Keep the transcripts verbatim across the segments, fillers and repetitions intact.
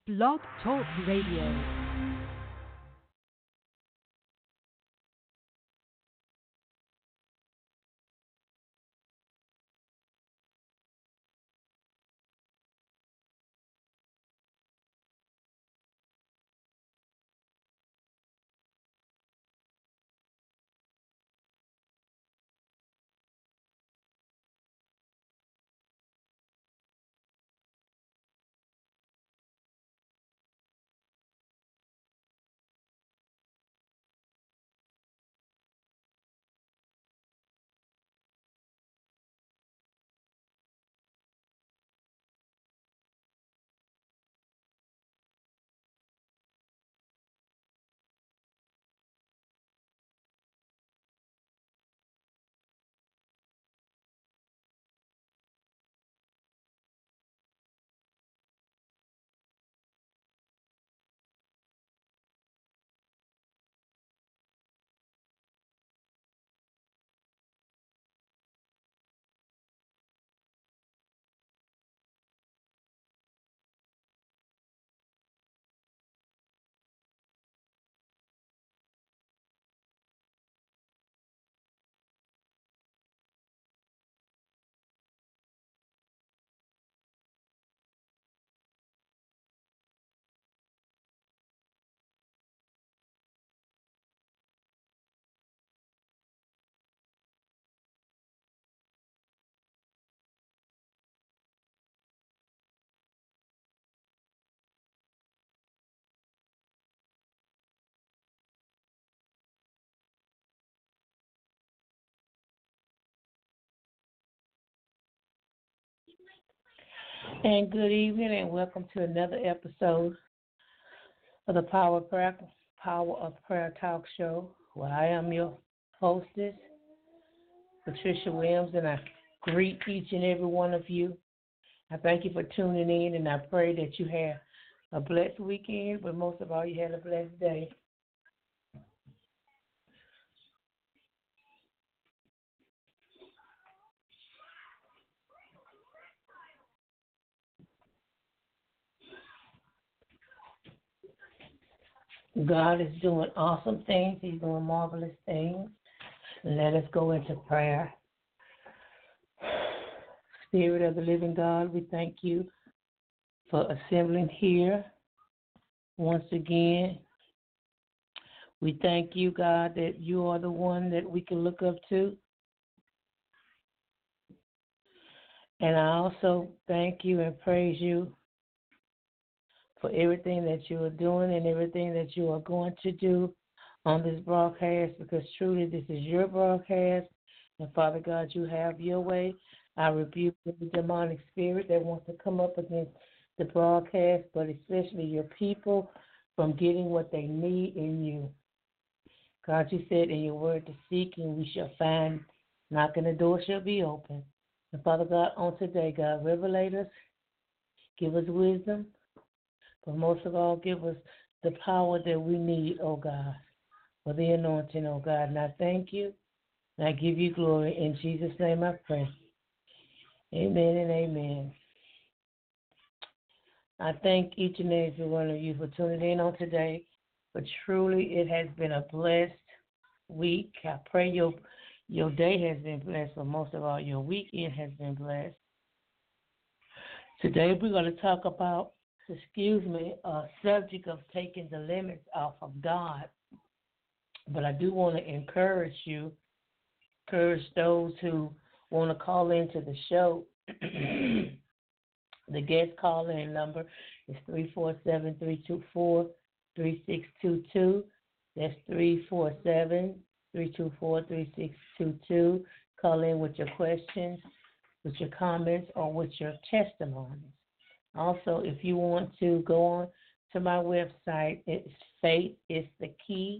Blog Talk Radio. And good evening, and welcome to another episode of the Power of Prayer, Power of Prayer Talk Show, where I am your hostess, Patricia Williams, and I greet each and every one of you. I thank you for tuning in, and I pray that you have a blessed weekend, but most of all, you had a blessed day. God is doing awesome things. He's doing marvelous things. Let us go into prayer. Spirit of the living God, we thank you for assembling here once again. We thank you, God, that you are the one that we can look up to. And I also thank you and praise you for everything that you are doing and everything that you are going to do on this broadcast, because truly this is your broadcast. And Father God, you have your way. I rebuke every demonic spirit that wants to come up against the broadcast, but especially your people from getting what they need in you. God, you said in your word to seek and we shall find, knocking the door shall be open. And Father God, on today, God, revelate us, give us wisdom, but most of all, give us the power that we need, oh God, for the anointing, oh God. And I thank you, and I give you glory. In Jesus' name I pray. Amen and amen. I thank each and every one of you for tuning in on today. But truly, it has been a blessed week. I pray your your day has been blessed, but most of all, your weekend has been blessed. Today, we're going to talk about, excuse me, a subject of taking the limits off of God. But I do want to encourage you, encourage those who want to call into the show. The guest call-in number is three four seven, three two four, three six two two. That's three four seven, three two four, three six two two. Call in with your questions, with your comments, or with your testimonies. Also, if you want to go on to my website, it's Faith is the Key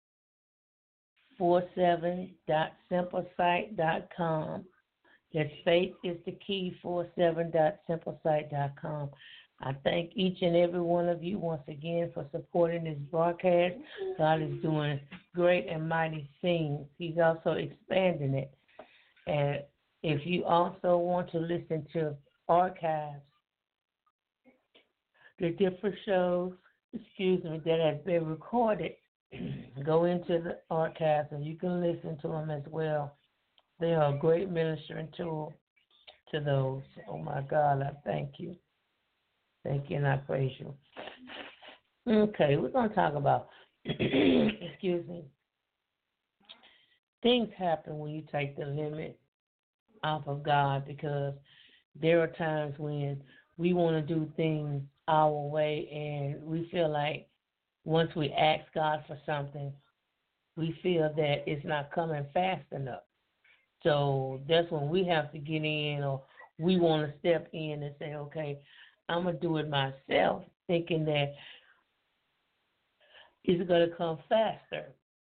forty-seven dot simplesite dot com. That's Faith is the Key forty-seven dot simplesite dot com. I thank each and every one of you once again for supporting this broadcast. God is doing great and mighty things. He's also expanding it. And if you also want to listen to archives, the different shows, excuse me, that have been recorded. Go into the archives and you can listen to them as well. They are a great ministering tool to those. Oh my God, I thank you. Thank you and I praise you. Okay, we're going to talk about, excuse me, things happen when you take the limit off of God because there are times when we want to do things our way and we feel like once we ask God for something, we feel that it's not coming fast enough. So that's when we have to get in or we want to step in and say, okay, I'm going to do it myself, thinking that it's going to come faster.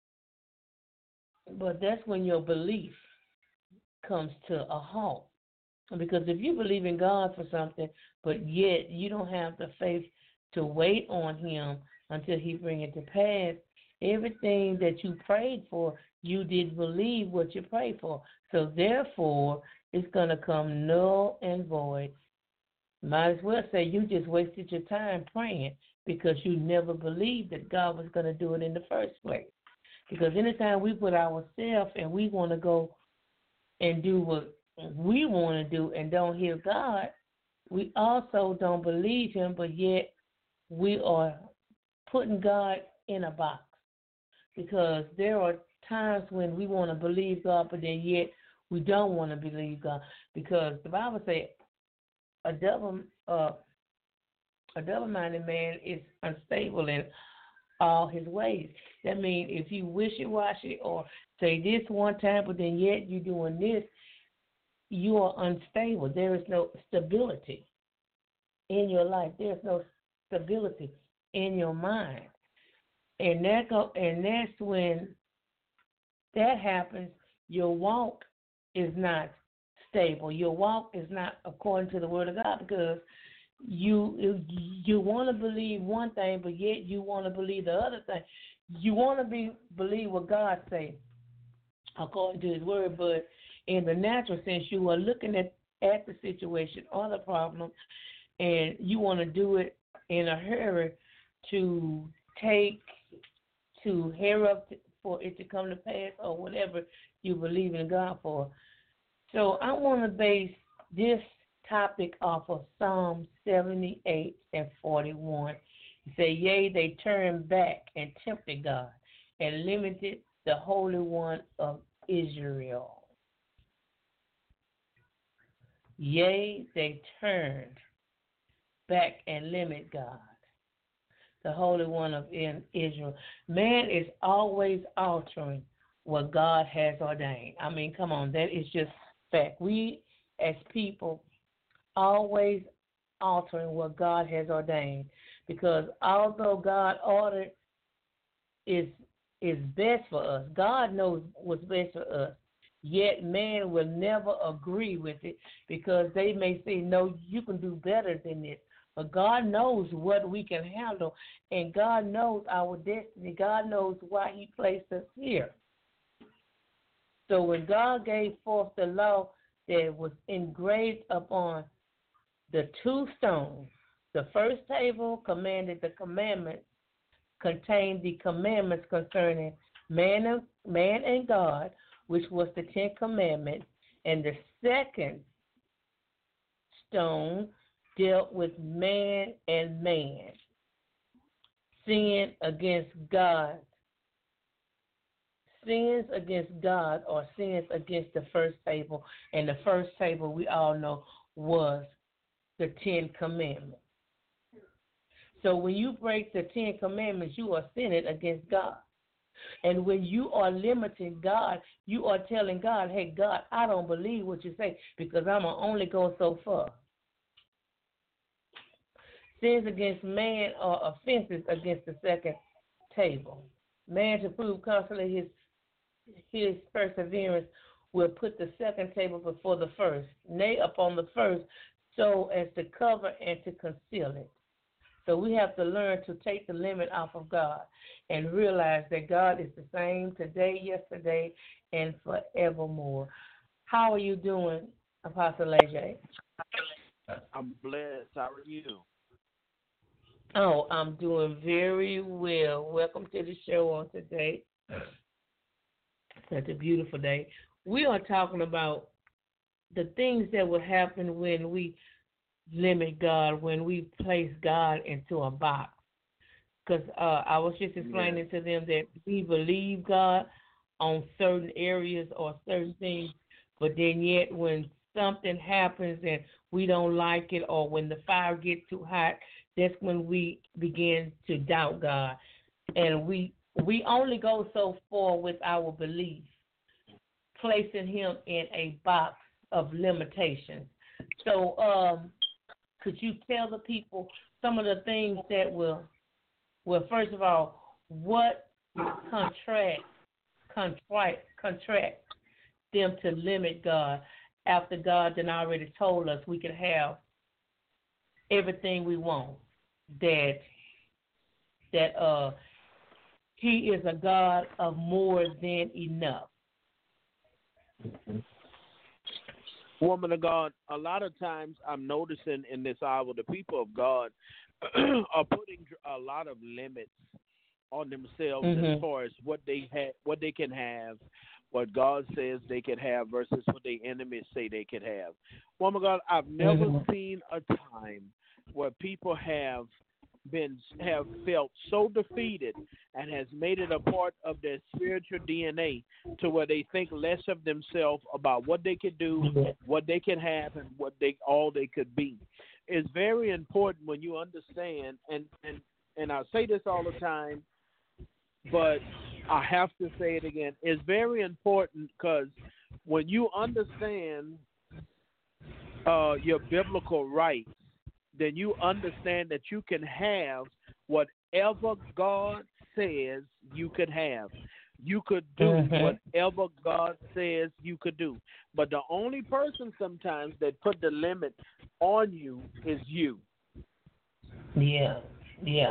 But that's when your belief comes to a halt. Because if you believe in God for something, but yet you don't have the faith to wait on Him until He bring it to pass, everything that you prayed for, you didn't believe what you prayed for. So therefore, it's going to come null and void. Might as well say you just wasted your time praying because you never believed that God was going to do it in the first place. Because anytime we put ourselves and we want to go and do what we want to do and don't hear God, we also don't believe Him, but yet we are putting God in a box. Because there are times when we want to believe God, but then yet we don't want to believe God. Because the Bible says a double uh, a double-minded man is unstable in all his ways. That means if you wishy-washy or say this one time, but then yet you're doing this, you are unstable. There is no stability in your life. There's no stability in your mind. And that go, and that's when that happens, your walk is not stable. Your walk is not according to the Word of God because you you want to believe one thing, but yet you want to believe the other thing. You want to be believe what God says according to His Word, but in the natural sense, you are looking at, at the situation or the problem, and you want to do it in a hurry to take, to hurry up for it to come to pass or whatever you believe in God for. So I want to base this topic off of Psalm seventy-eight and forty-one. It say, yea, they turned back and tempted God and limited the Holy One of Israel. Yea, they turned back and limit God, the Holy One of Israel. Man is always altering what God has ordained. I mean, come on, that is just fact. We as people always altering what God has ordained, because although God ordered is is best for us, God knows what's best for us. Yet man will never agree with it because they may say, no, you can do better than this. But God knows what we can handle, and God knows our destiny. God knows why He placed us here. So when God gave forth the law that was engraved upon the two stones, the first table commanded the commandments, contained the commandments concerning man and, man and God, which was the Ten Commandments, and the second stone dealt with man and man, sin against God. Sins against God or sins against the first table, and the first table we all know was the Ten Commandments. So when you break the Ten Commandments, you are sinning against God. And when you are limiting God, you are telling God, hey, God, I don't believe what you say because I'm going to only go so far. Sins against man are offenses against the second table. Man, to prove constantly his his perseverance, will put the second table before the first, nay, upon the first, so as to cover and to conceal it. So we have to learn to take the limit off of God and realize that God is the same today, yesterday, and forevermore. How are you doing, Apostle A J? I'm blessed. How are you? Oh, I'm doing very well. Welcome to the show on today. Such a beautiful day. We are talking about the things that will happen when we limit God, when we place God into a box. Because uh, I was just Yeah. explaining to them that we believe God on certain areas or certain things, but then yet when something happens and we don't like it, or when the fire gets too hot, that's when we begin to doubt God, and we we only go so far with our belief, placing Him in a box of limitations. So, um, could you tell the people some of the things that will, well, first of all, what contract, contract, contract them to limit God after God then already told us we can have everything we want, that that uh He is a God of more than enough. Woman of God, a lot of times I'm noticing in this hour the people of God are putting a lot of limits on themselves as Mhm. far as what they ha- what they can have, what God says they can have versus what the enemies say they can have. Woman of God, I've never Mhm. seen a time where people have been have felt so defeated and has made it a part of their spiritual D N A to where they think less of themselves about what they could do, Yeah. what they can have, and what they all they could be. It's very important when you understand, and and and I say this all the time, but I have to say it again. It's very important because when you understand uh, your biblical rights, then you understand that you can have whatever God says you could have. You could do Mhm. whatever God says you could do. But the only person sometimes that put the limit on you is you. Yeah. Yeah.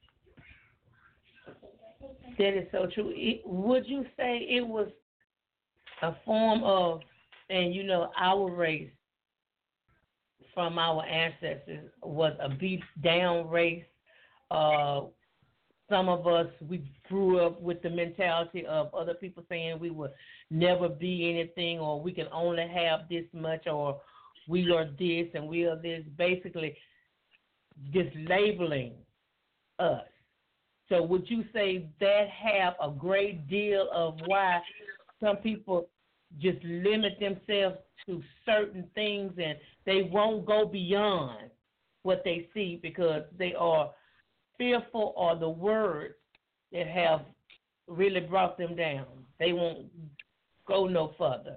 That is so true. It, would you say it was a form of, and you know, our race from our ancestors was a beat down race? Uh, some of us, we grew up with the mentality of other people saying we would never be anything, or we can only have this much, or we are this and we are this. Basically, just labeling us. So would you say that have a great deal of why some people just limit themselves to certain things and they won't go beyond what they see because they are fearful of the words that have really brought them down. They won't go no further.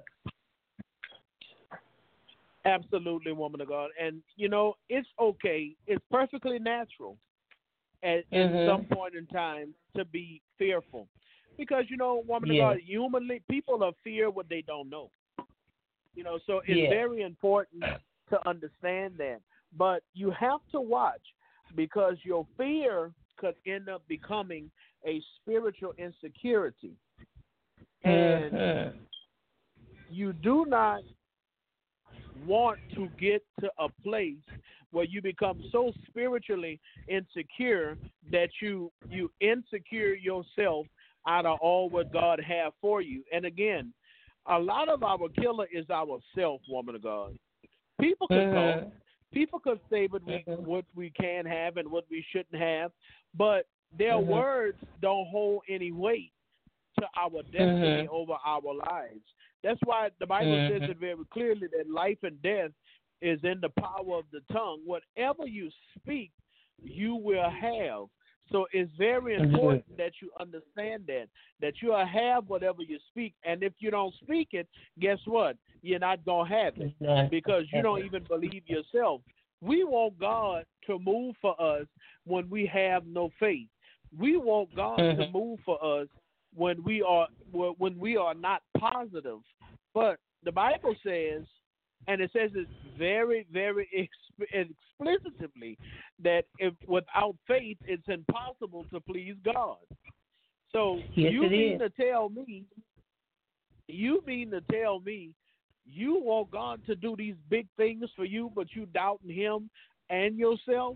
Absolutely, woman of God. And, you know, it's okay. It's perfectly natural at in some Mhm. point in time to be fearful, because you know, woman of Yeah. God, humanly, people are fear what they don't know. You know, so it's Yeah. very important to understand that. But you have to watch because your fear could end up becoming a spiritual insecurity, and Mhm. you do not want to get to a place where you become so spiritually insecure that you you insecure yourself out of all what God have for you. And again, a lot of our killer is our self, woman of God. People could talk, Mhm. people could say what we Mhm. what we can have and what we shouldn't have, but their Mhm. words don't hold any weight to our destiny Mhm. over our lives. That's why the Bible says Mhm. it very clearly that life and death is in the power of the tongue. Whatever you speak, you will have. So it's very Mhm. important that you understand that, that you'll have whatever you speak. And if you don't speak it, guess what? You're not going to have it It's not because you don't happening. even believe yourself. We want God to move for us when we have no faith. We want God to Mhm. move for us when we are when we are not positive. But the Bible says, and it says it very, very exp- explicitly, that if without faith it's impossible to please God. So Yes, you it mean is. to tell me, you mean to tell me, you want God to do these big things for you, but you doubting Him and yourself?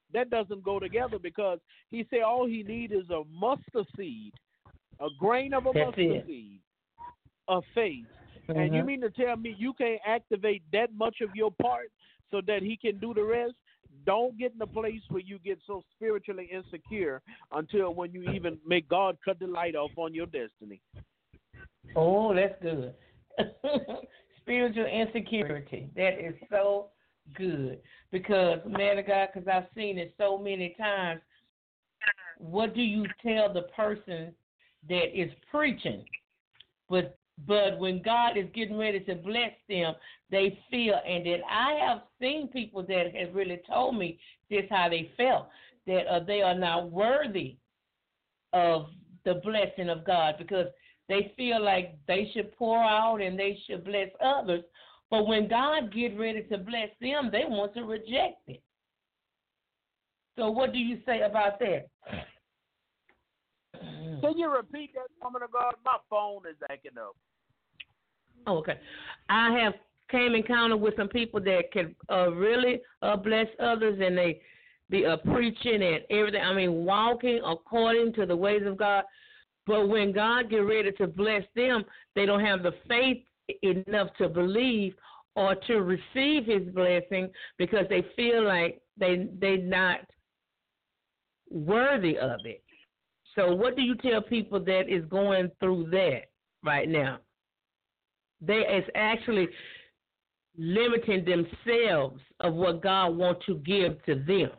That doesn't go together because he said all he needs is a mustard seed, a grain of a That's mustard it. seed of faith. Mm-hmm. And you mean to tell me you can't activate that much of your part so that he can do the rest? Don't get in a place where you get so spiritually insecure until when you even make God cut the light off on your destiny. Oh, that's good. Spiritual insecurity. That is so good. Because, man of God, because I've seen it so many times, what do you tell the person that is preaching? But but when God is getting ready to bless them, they feel, and that I have seen people that have really told me this how they felt, that uh, they are not worthy of the blessing of God because they feel like they should pour out and they should bless others. But when God get ready to bless them, they want to reject it. So what do you say about that? Can you repeat that, woman of God? My phone is acting up. Oh, okay. I have came encounter with some people that can uh, really uh, bless others, and they be uh, preaching and everything. I mean, walking according to the ways of God. But when God get ready to bless them, they don't have the faith enough to believe or to receive His blessing because they feel like they they not worthy of it. So, what do you tell people that is going through that right now? They is actually limiting themselves of what God wants to give to them.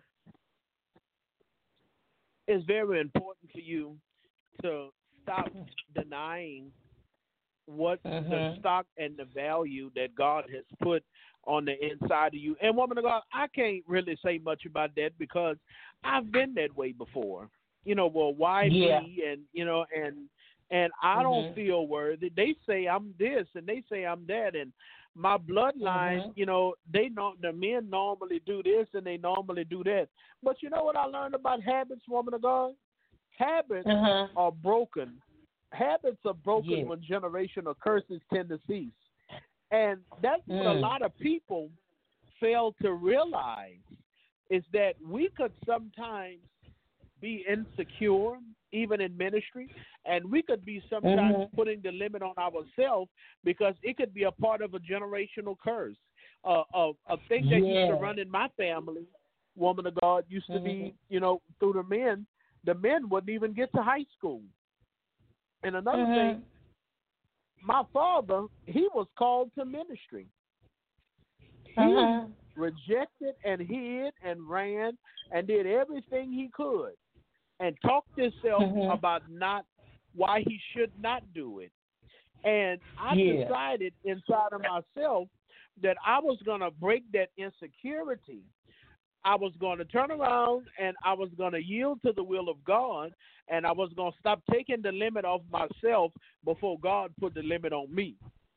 It's very important for you to stop denying what uh-huh. the stock and the value that God has put on the inside of you. And woman of God, I can't really say much about that because I've been that way before. You know, well, why yeah. me? And you know, and and I mm-hmm. don't feel worthy. They say I'm this, and they say I'm that, and my bloodline. Mm-hmm. You know, they know the men normally do this and they normally do that. But you know what I learned about habits, woman of God? Habits uh-huh. are broken. Habits are broken yeah. when generational curses tend to cease, and that's mm. what a lot of people fail to realize is that we could sometimes be insecure, even in ministry, and we could be sometimes mm-hmm. putting the limit on ourselves because it could be a part of a generational curse. Uh, a, a thing that yeah. used to run in my family, woman of God, used to mm-hmm. be, you know, through the men, the men wouldn't even get to high school. And another mm-hmm. thing, my father, he was called to ministry. He uh-huh. rejected and hid and ran and did everything he could and talked himself mm-hmm. about not why he should not do it. And I yeah. decided inside of myself that I was going to break that insecurity. I was going to turn around and I was going to yield to the will of God, and I was going to stop taking the limit off myself before God put the limit on me.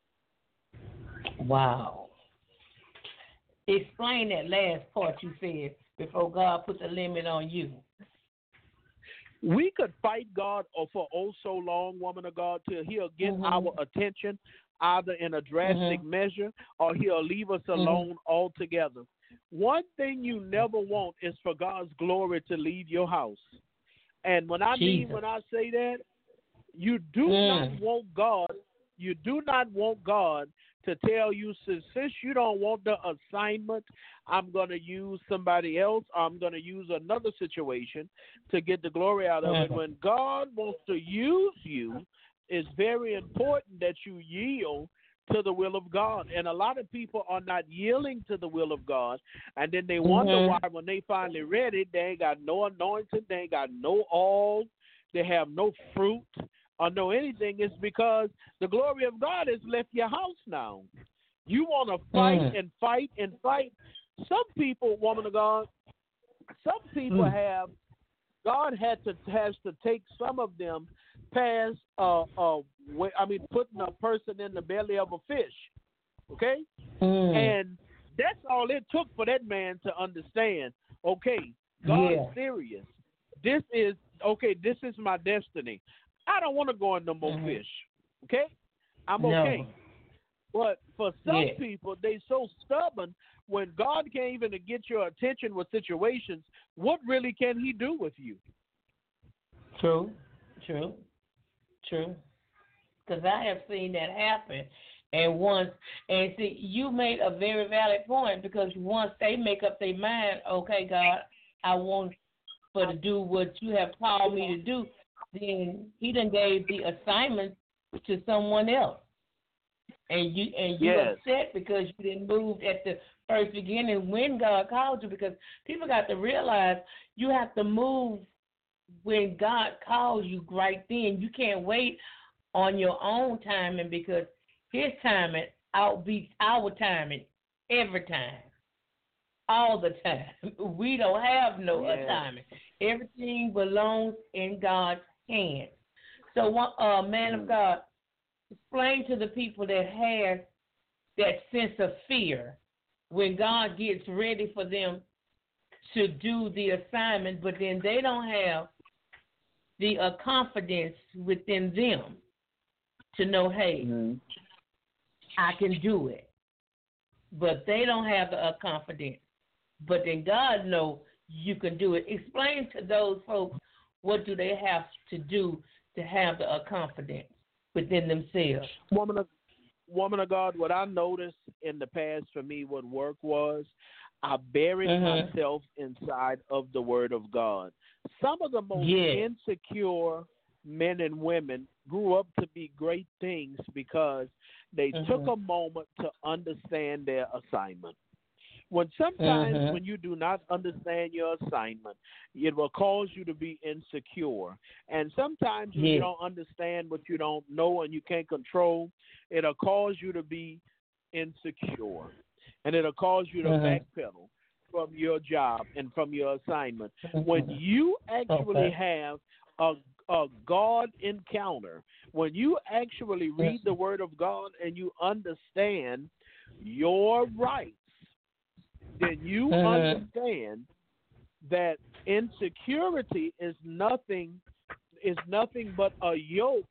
Wow. Explain that last part you said, before God put the limit on you. We could fight God for oh so long, woman of God, till he'll get mm-hmm. our attention either in a drastic mm-hmm. measure or he'll leave us alone mm-hmm. altogether. One thing you never want is for God's glory to leave your house. And when I Jesus. mean, when I say that, you do mm. not want God, you do not want God to tell you, since, since you don't want the assignment, I'm going to use somebody else. I'm going to use another situation to get the glory out of mm. it. When God wants to use you, it's very important that you yield to the will of God. And a lot of people are not yielding to the will of God, and then they wonder mm-hmm. why when they finally read it, they ain't got no anointing, they ain't got no oil, they have no fruit or no anything. It's because the glory of God has left your house now. You want to fight mm. and fight and fight. Some people, woman of God, some people mm. have, God had to has to take some of them past, uh, uh, I mean, putting a person in the belly of a fish, okay? Mm. And that's all it took for that man to understand, okay, God's yeah. serious. This is, okay, this is my destiny. I don't want to go in no more mm-hmm. fish, okay? I'm no. okay. But for some Yeah. people, they so stubborn when God can't even get your attention with situations. What really can He do with you? True. True. True. Because I have seen that happen. And once, and see, you made a very valid point because once they make up their mind, okay, God, I want for to do what you have called me to do, then He done gave the assignment to someone else. And you and you Yes. upset because you didn't move at the first beginning when God called you, because people got to realize you have to move when God calls you right then. You can't wait on your own timing because His timing outbeats our timing every time, all the time. We don't have no Yes. timing. Everything belongs in God's hands. So, one uh, man of God, explain to the people that have that sense of fear when God gets ready for them to do the assignment, but then they don't have the uh, confidence within them to know, hey, Mm-hmm. I can do it. But they don't have the uh, confidence. But then God knows you can do it. Explain to those folks what do they have to do to have the uh, confidence within themselves. Woman of woman of God, what I noticed in the past for me, what work was, I buried Mhm. myself inside of the Word of God. Some of the most Yeah. insecure men and women grew up to be great things because they Mhm. took a moment to understand their assignment. When sometimes Mhm. when you do not understand your assignment, it will cause you to be insecure. And sometimes when you Yeah. don't understand what you don't know and you can't control, it'll cause you to be insecure. And it'll cause you to Mhm. backpedal from your job and from your assignment. Mhm. When you actually Okay. have a a God encounter, when you actually read the Word of God and you understand your rights, then you Mhm. understand that insecurity is nothing is nothing but a yoke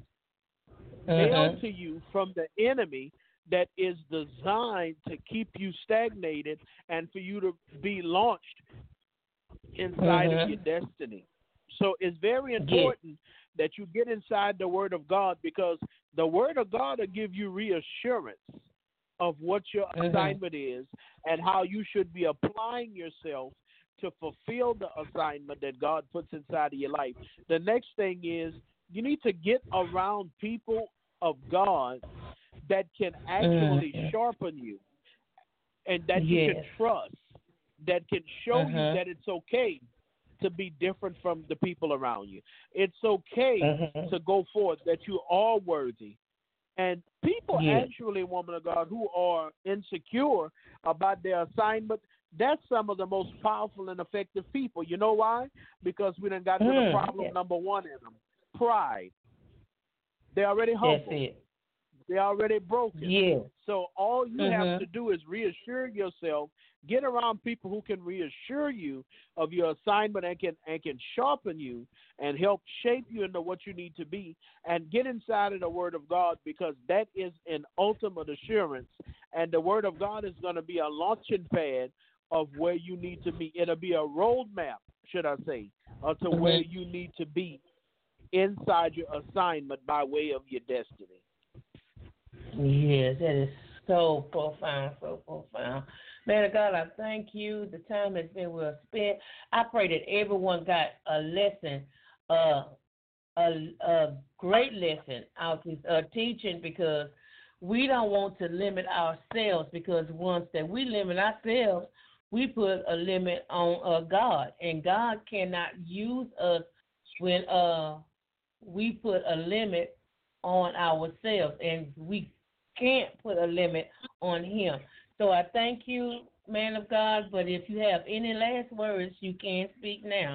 nailed Mhm. to you from the enemy that is designed to keep you stagnated and for you to be launched inside of your Mhm. destiny. So it's very important that you get inside the Word of God, because the Word of God will give you reassurance of what your Mhm. assignment is and how you should be applying yourself to fulfill the assignment that God puts inside of your life. The next thing is you need to get around people of God that can actually Mhm. sharpen you and that you can Yes. trust, that can show you Mhm. that it's okay to be different from the people around you. It's okay Mhm. to go forth, that you are worthy. And people Yeah. actually, woman of God, who are insecure about their assignment, that's some of the most powerful and effective people. You know why? Because we done got to the Mm. problem Yeah. number one in them, pride. They're already That's humble. it. They're already broken. Yeah. So all you have to Mhm. do is reassure yourself. Get around people who can reassure you of your assignment and can and can sharpen you and help shape you into what you need to be. And get inside of the Word of God, because that is an ultimate assurance. And the Word of God is going to be a launching pad of where you need to be. It'll be a roadmap, should I say, uh, to where Mhm. you need to be inside your assignment by way of your destiny. Yes, that is so profound, so profound. Man of God, I thank you. The time has been well spent. I pray that everyone got a lesson, uh, a, a great lesson out of uh, teaching, because we don't want to limit ourselves, because once that we limit ourselves, we put a limit on uh, God, and God cannot use us when uh, we put a limit on ourselves, and we can't put a limit on Him. So I thank you, man of God, but if you have any last words, you can speak now.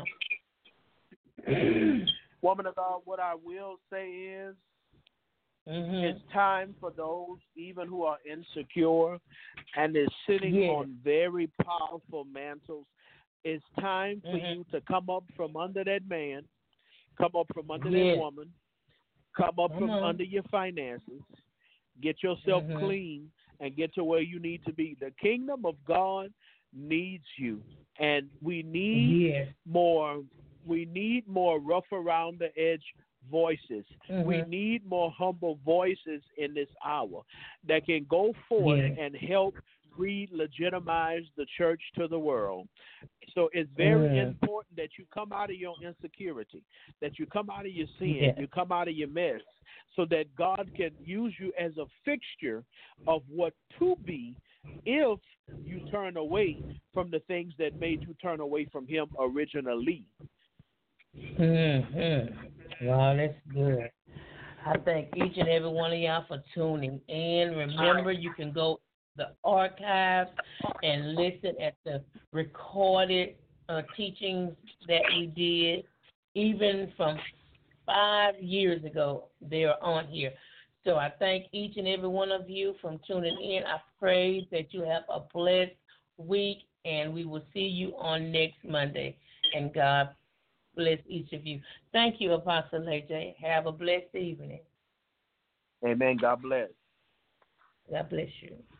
Woman of God, what I will say is, Mhm. it's time for those even who are insecure and is sitting Yes. on very powerful mantles. It's time for Mhm. you to come up from under that man, come up from under Yes. that woman, come up Come from on. under your finances. Get yourself Mhm. clean and get to where you need to be. The kingdom of God needs you, and we need Yes. more. We need more rough around the edge voices. We Mhm. need more humble voices in this hour that can go forth Yes. and help re-legitimize the church to the world. So it's very Mm. important that you come out of your insecurity, that you come out of your sin, Yes. you come out of your mess, so that God can use you as a fixture of what to be if you turn away from the things that made you turn away from Him originally. Mm-hmm. Wow, that's good. I thank each and every one of y'all for tuning in. Remember, you can go to the archives and listen at the recorded uh, teachings that we did, even from five years ago. They are on here. So I thank each and every one of you from tuning in. I pray that you have a blessed week, and we will see you on next Monday. And God bless each of you. Thank you, Apostle A J. Have a blessed evening. Amen. God bless. God bless you.